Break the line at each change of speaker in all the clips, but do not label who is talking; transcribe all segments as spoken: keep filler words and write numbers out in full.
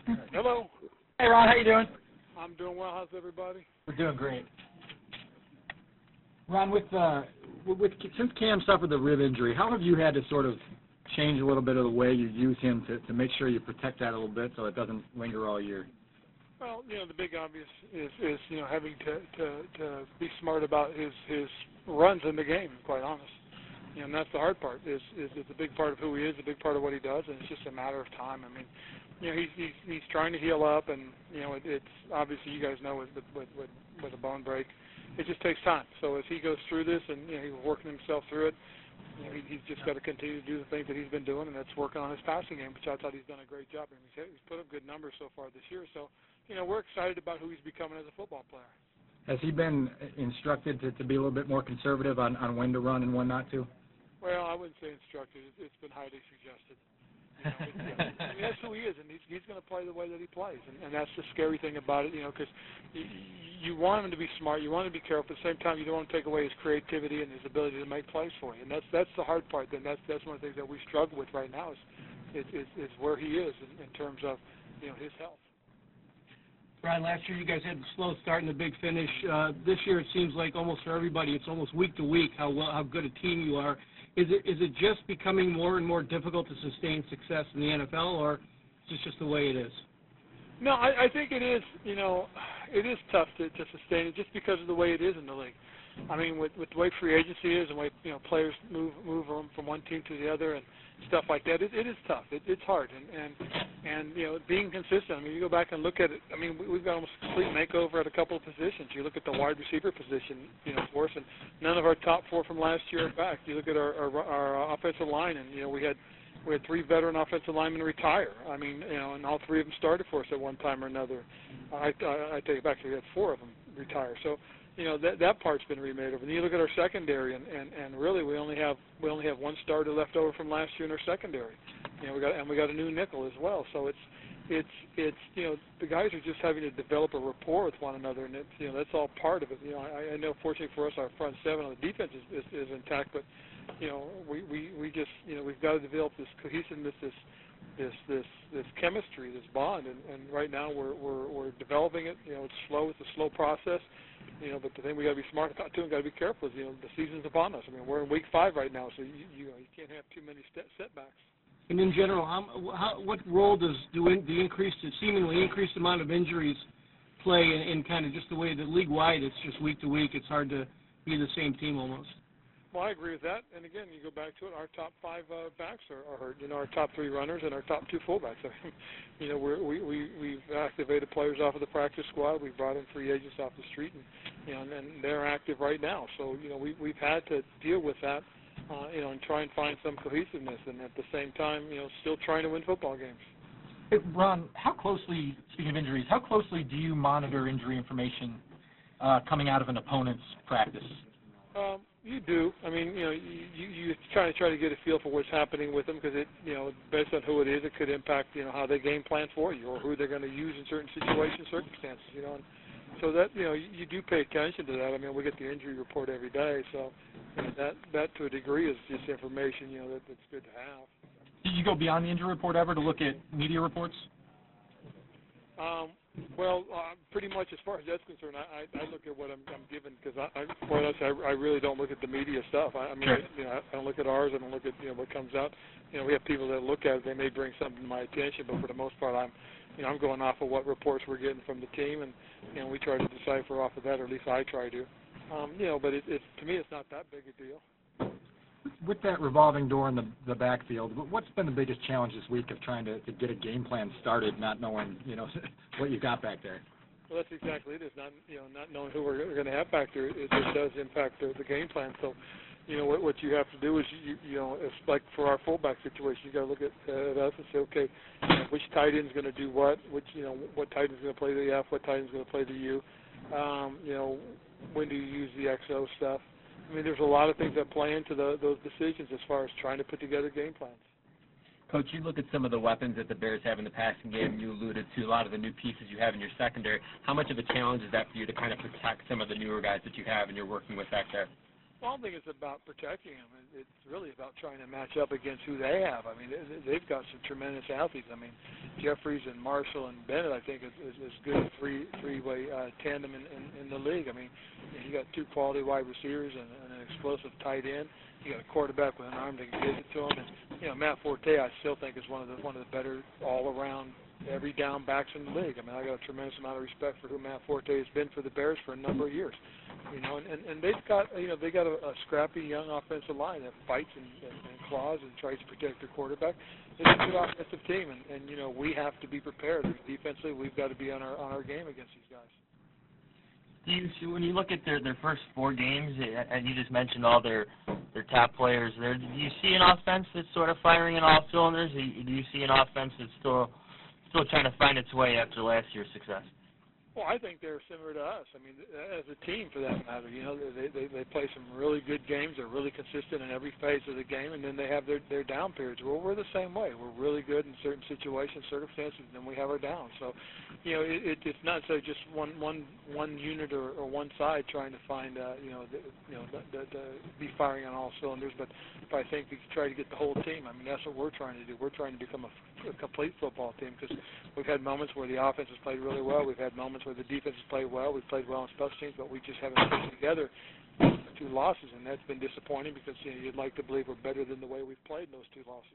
Hello.
Hey, Ron, how you doing?
I'm doing well. How's everybody?
We're doing great. Ron, with uh, with since Cam suffered the rib injury, how have you had to sort of change a little bit of the way you use him to, to make sure you protect that a little bit so it doesn't linger all year?
Well, you know, the big obvious is, is you know, having to, to, to be smart about his, his runs in the game, quite honest. You know, and that's the hard part, is, is it's a big part of who he is, a big part of what he does, and it's just a matter of time. I mean, you know, he's, he's, he's trying to heal up, and, you know, it, it's obviously, you guys know, with, with, with, with a bone break, it just takes time. So as he goes through this and, you know, he's working himself through it, you know, he, he's just got to continue to do the things that he's been doing, and that's working on his passing game, which I thought he's done a great job. I mean, he's, he's put up good numbers so far this year. So, you know, we're excited about who he's becoming as a football player.
Has he been instructed to, to be a little bit more conservative on, on when to run and when not to?
Well, I wouldn't say instructed. It's, it's been highly suggested. You know, it's, uh, I mean, that's who he is, and he's, he's going to play the way that he plays, and, and that's the scary thing about it, you know, because you, you want him to be smart, you want him to be careful, at the same time you don't want to take away his creativity and his ability to make plays for you, and that's that's the hard part. Then that's that's one of the things that we struggle with right now is is, is, is where he is in, in terms of, you know, his health.
Ron, last year you guys had a slow start and a big finish. Uh, this year it seems like almost for everybody, it's almost week to week how well, how good a team you are. Is it is it just becoming more and more difficult to sustain success in the N F L, or is this just the way it is?
No, I, I think it is. You know, it is tough to, to sustain it just because of the way it is in the league. I mean, with, with the way free agency is and the way, you know, players move move from, from one team to the other and stuff like that, it, it is tough. It, it's hard, and, and and you know, being consistent. I mean, you go back and look at it. I mean, we, we've got almost a complete makeover at a couple of positions. You look at the wide receiver position, you know, for us, and none of our top four from last year are back. You look at our, our our offensive line, and you know, we had we had three veteran offensive linemen retire. I mean, you know, and all three of them started for us at one time or another. I I, I take it back. We had four of them retire. So, you know, that that part's been remade over. And you look at our secondary, and, and, and really we only have we only have one starter left over from last year in our secondary. You know, we got and we got a new nickel as well. So it's it's it's you know, the guys are just having to develop a rapport with one another, and it's, you know, that's all part of it. You know, I, I know fortunately for us, our front seven on the defense is, is, is intact, but you know, we, we, we just, you know, we've got to develop this cohesiveness, this this this this chemistry, this bond, and, and right now we're, we're we're developing it. You know, it's slow, it's a slow process. You know, but the thing we got to be smart about too, and got to be careful is, you know, the season's upon us. I mean, we're in week five right now, so you you, know, you can't have too many st- setbacks.
And in general, how, how, what role does do in, the increased, seemingly increased amount of injuries play in, in kind of just the way that league-wide it's just week to week, it's hard to be the same team almost?
Well, I agree with that. And again, you go back to it, our top five uh, backs are, are hurt. You know, our top three runners and our top two fullbacks. I mean, you know, we're, we we we've activated players off of the practice squad. We've brought in free agents off the street, and you know, and, and they're active right now. So you know, we we've had to deal with that. Uh, you know, and try and find some cohesiveness, and at the same time, you know, still trying to win football games.
Hey, Ron, how closely, speaking of injuries, how closely do you monitor injury information uh, coming out of an opponent's practice?
Um, you do. I mean, you know, you, you, you try to try to get a feel for what's happening with them, because it, you know, based on who it is, it could impact, you know, how they game plan for you or who they're going to use in certain situations, circumstances, you know. And so that, you know, you, you do pay attention to that. I mean, we get the injury report every day, so you know, that that to a degree is just information, you know, that, that's good to have.
Do you go beyond the injury report ever to look at media reports?
Um, well, uh, pretty much as far as that's concerned, I, I, I look at what I'm, I'm given, because I, I, quite honestly, I, I really don't look at the media stuff. I, I mean,
sure.
I, you know, I don't look at ours. I don't look at, you know, what comes out. You know, we have people that look at it. They may bring something to my attention, but for the most part, I'm, you know, I'm going off of what reports we're getting from the team, and you know, we try to decipher off of that, or at least I try to. Um, you know, but it, it, to me, it's not that big a deal.
With that revolving door in the, the backfield, what's been the biggest challenge this week of trying to, to get a game plan started, not knowing, you know, what you got back there?
Well, that's exactly it. It's not, you know, not knowing who we're going to have back there. It, it does impact the, the game plan. So, you know, what, what you have to do is, you, you know, it's like for our fullback situation, you got to look at, uh, at us and say, okay, you know, which tight end's going to do what? Which, you know, what tight end's going to play the F? What tight end's going to play the U? Um, you know, when do you use the X O stuff? I mean, there's a lot of things that play into the, those decisions as far as trying to put together game plans.
Coach, you look at some of the weapons that the Bears have in the passing game. You alluded to a lot of the new pieces you have in your secondary. How much of a challenge is that for you to kind of protect some of the newer guys that you have and you're working with back there?
Well, I don't think it's about protecting them. It- It's really about trying to match up against who they have. I mean, they- they've got some tremendous athletes. I mean, Jeffries and Marshall and Bennett, I think, is is, is good a three three-way uh, tandem in, in in the league. I mean, you got two quality wide receivers and, and an explosive tight end. You got a quarterback with an arm that can get it to him. And you know, Matt Forte, I still think is one of the one of the better all-around every down backs in the league. I mean, I got a tremendous amount of respect for who Matt Forte has been for the Bears for a number of years. You know, and, and, and they've got, you know, they got a, a scrappy young offensive line that fights and, and, and claws and tries to protect their quarterback. It's a good offensive team, and, and you know, we have to be prepared. Defensively, we've got to be on our on our game against these guys.
Do you see, when you look at their their first four games, and you just mentioned all their their top players there, do you see an offense that's sort of firing in all cylinders? Or do you see an offense that's still still trying to find its way after last year's success?
Well, I think they're similar to us. I mean, as a team, for that matter, you know, they they they play some really good games. They're really consistent in every phase of the game, and then they have their their down periods. Well, we're the same way. We're really good in certain situations, circumstances, and then we have our downs. So, you know, it, it it's not so just one one one unit or, or one side trying to find, uh, you know, the, you know, the, the, the, be firing on all cylinders. But if I think we can try to get the whole team. I mean, that's what we're trying to do. We're trying to become a, a complete football team because we've had moments where the offense has played really well. We've had moments where the defense has played well. We've played well on special teams, but we just haven't put together two losses, and that's been disappointing because you know, you'd like to believe we're better than the way we've played in those two losses.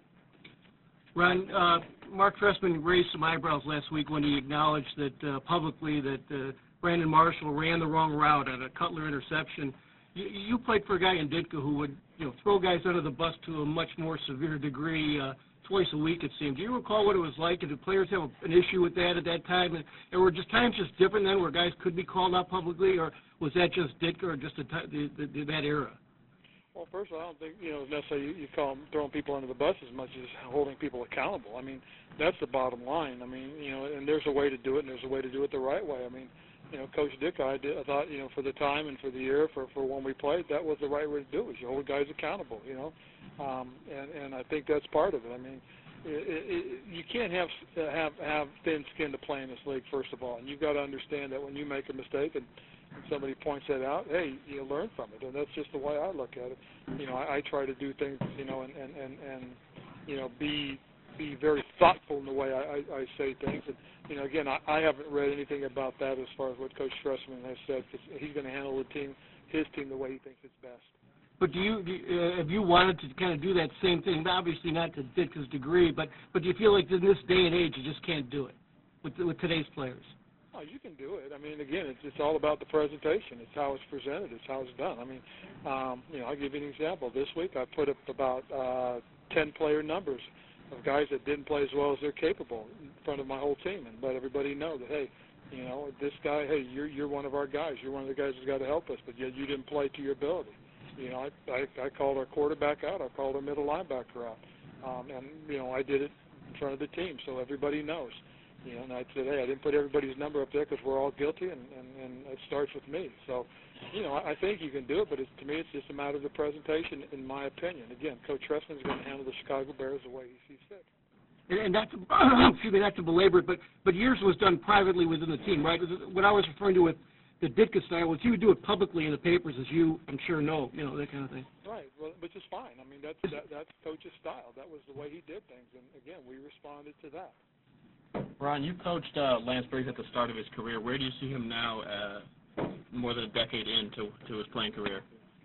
Ron, uh, Mark Trestman raised some eyebrows last week when he acknowledged that uh, publicly that uh, Brandon Marshall ran the wrong route at a Cutler interception. You, you played for a guy in Ditka who would, you know, throw guys under the bus to a much more severe degree uh, twice a week, it seemed. Do you recall what it was like? And did players have an issue with that at that time? And, and were just times just different then where guys could be called out publicly, or was that just Ditka or just the, the, the, that era?
Well, first of all, I don't think, you know, necessarily you, you call them throwing people under the bus as much as holding people accountable. I mean, that's the bottom line. I mean, you know, and there's a way to do it, and there's a way to do it the right way. I mean, you know, Coach Dick, I, did, I thought, you know, for the time and for the year, for, for when we played, that was the right way to do it. You hold guys accountable, you know, um, and, and I think that's part of it. I mean, it, it, you can't have have have thin skin to play in this league, first of all, and you've got to understand that when you make a mistake and and somebody points that out, hey, you learn from it, and that's just the way I look at it. You know, I, I try to do things, you know, and, and, and, and you know, be be very thoughtful in the way I, I, I say things. And, you know, again, I, I haven't read anything about that as far as what Coach Trestman has said, because he's going to handle the team, his team, the way he thinks it's best.
But do you, do you uh, have you wanted to kind of do that same thing? Obviously not to Ditka's degree, but, but do you feel like in this day and age you just can't do it with, with today's players?
Oh, you can do it. I mean, again, it's it's all about the presentation. It's how it's presented. It's how it's done. I mean, um, you know, I'll give you an example. This week I put up about uh, ten player numbers of guys that didn't play as well as they're capable in front of my whole team, and let everybody know that, hey, you know, this guy, hey, you're you're one of our guys. You're one of the guys who's got to help us, but yet you didn't play to your ability. You know, I I, I called our quarterback out. I called our middle linebacker out, um, and you know, I did it in front of the team, so everybody knows. You know, and I said, hey, I didn't put everybody's number up there because we're all guilty, and, and, and it starts with me. So, you know, I, I think you can do it, but it's, to me it's just a matter of the presentation, in my opinion. Again, Coach Trestman is going to handle the Chicago Bears the way he sees fit.
And, and not to, excuse me, not to belabor it, but, but yours was done privately within the team, right? What I was referring to with the Ditka style was you would do it publicly in the papers, as you, I'm sure, know, you know, that kind of thing.
Right, well, which is fine. I mean, that's, that, that's Coach's style. That was the way he did things, and, again, we responded to that.
Ron, you coached uh, Lance Briggs at the start of his career. Where do you see him now, uh, more than a decade into to his playing career?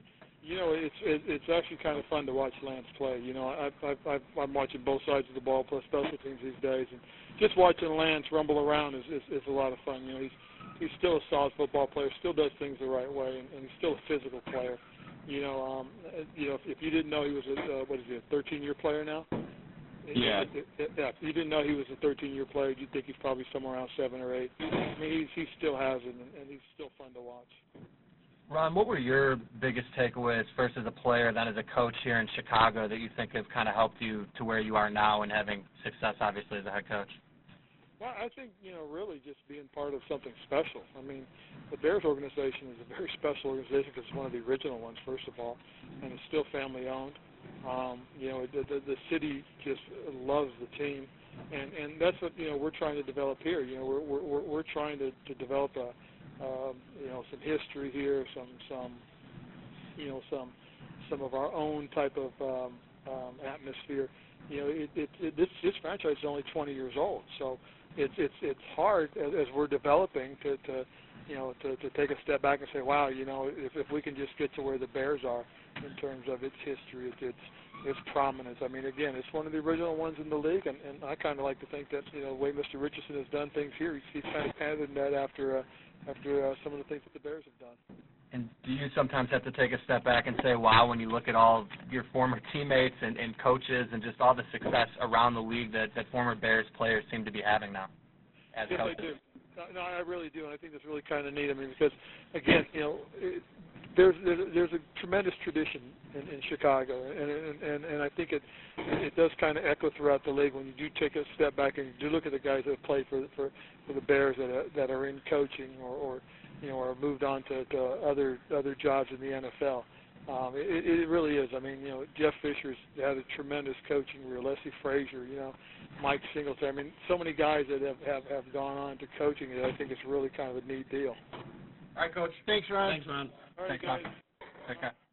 You know, it's it, it's actually kind of fun to watch Lance play. You know, I, I, I, I'm watching both sides of the ball plus special teams these days, and just watching Lance rumble around is, is, is a lot of fun. You know, he's he's still a solid football player, still does things the right way, and, and he's still a physical player. You know, um, you know, if, if you didn't know he was a uh, what is he, a thirteen-year player now?
Yeah.
Yeah, if you didn't know he was a thirteen-year player, you'd think he's probably somewhere around seven or eight. I mean, he's, he still has it, and, and he's still fun to watch.
Ron, what were your biggest takeaways, first as a player, then as a coach here in Chicago, that you think have kind of helped you to where you are now and having success, obviously, as a head coach?
Well, I think, you know, really just being part of something special. I mean, the Bears organization is a very special organization because it's one of the original ones, first of all, and it's still family-owned. Um, you know, the, the, the city just loves the team, and, and that's what, you know, we're trying to develop here. You know, we're we're, we're trying to, to develop a, um, you know, some history here, some some you know, some some of our own type of um, um, atmosphere. You know, it, it, it, this this franchise is only twenty years old, so it's it's it's hard as, as we're developing to, to you know to, to take a step back and say, wow, you know, if if we can just get to where the Bears are in terms of its history, its its, its prominence. I mean, again, it's one of the original ones in the league, and, and I kind of like to think that you know the way Mister Richardson has done things here, he's, he's kind of patterned that after uh, after uh, some of the things that the Bears have done.
And do you sometimes have to take a step back and say, wow, when you look at all of your former teammates and, and coaches and just all the success around the league that, that former Bears players seem to be having now as
Yes,
coaches?
I do. No, no, I really do, and I think that's really kind of neat. I mean, because, again, you know, it, there's, there's there's a tremendous tradition in, in Chicago, and, and and and I think it it does kind of echo throughout the league when you do take a step back and you do look at the guys that have played for for, for the Bears that are, that are in coaching or, or you know or moved on to, to other other jobs in the N F L. Um, it, it really is. I mean, you know, Jeff Fisher's had a tremendous coaching career. Leslie Frazier, you know, Mike Singletary. I mean, so many guys that have, have, have gone on to coaching it. I think it's really kind of a neat deal.
All right, Coach. Thanks, Ron.
Thanks, Ron.
All right,
Thanks,
guys.
Ron. Take care.